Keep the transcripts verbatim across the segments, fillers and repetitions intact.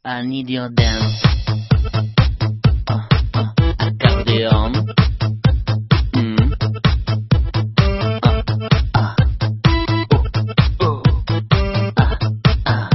I need your dance. Uh, uh, accordion. Mm. Uh, uh. Oh, oh. Uh, uh.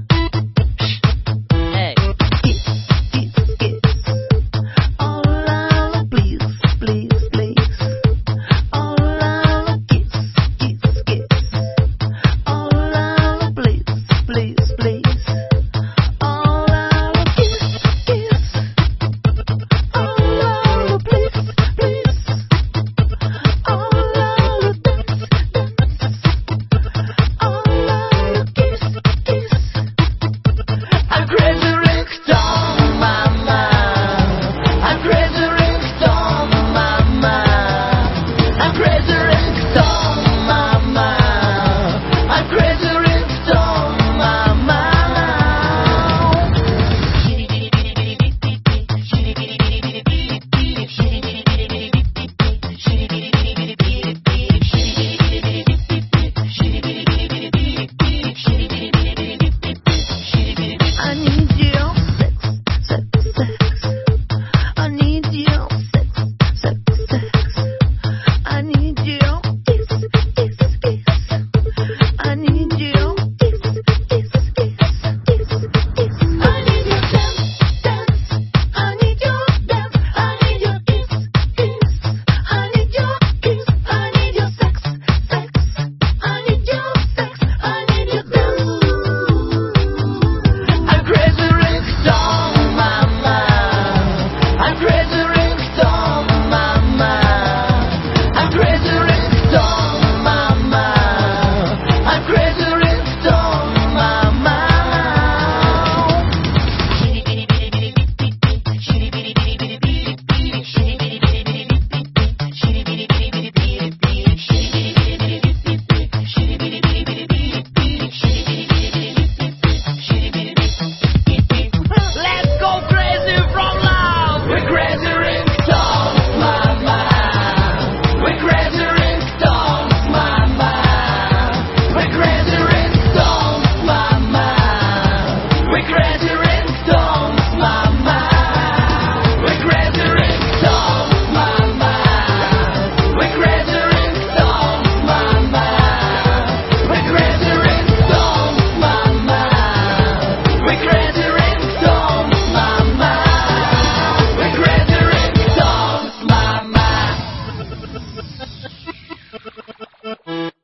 Hey. Kiss, kiss, kiss. Oh la la, please, please, please. Oh la la, kiss, kiss, kiss. Oh la la, please, please, please. Oh la la, kiss, kiss. Oh la la, please, please. Oh la la, dance, dance. Oh la la, kiss, kiss. I'm crazy.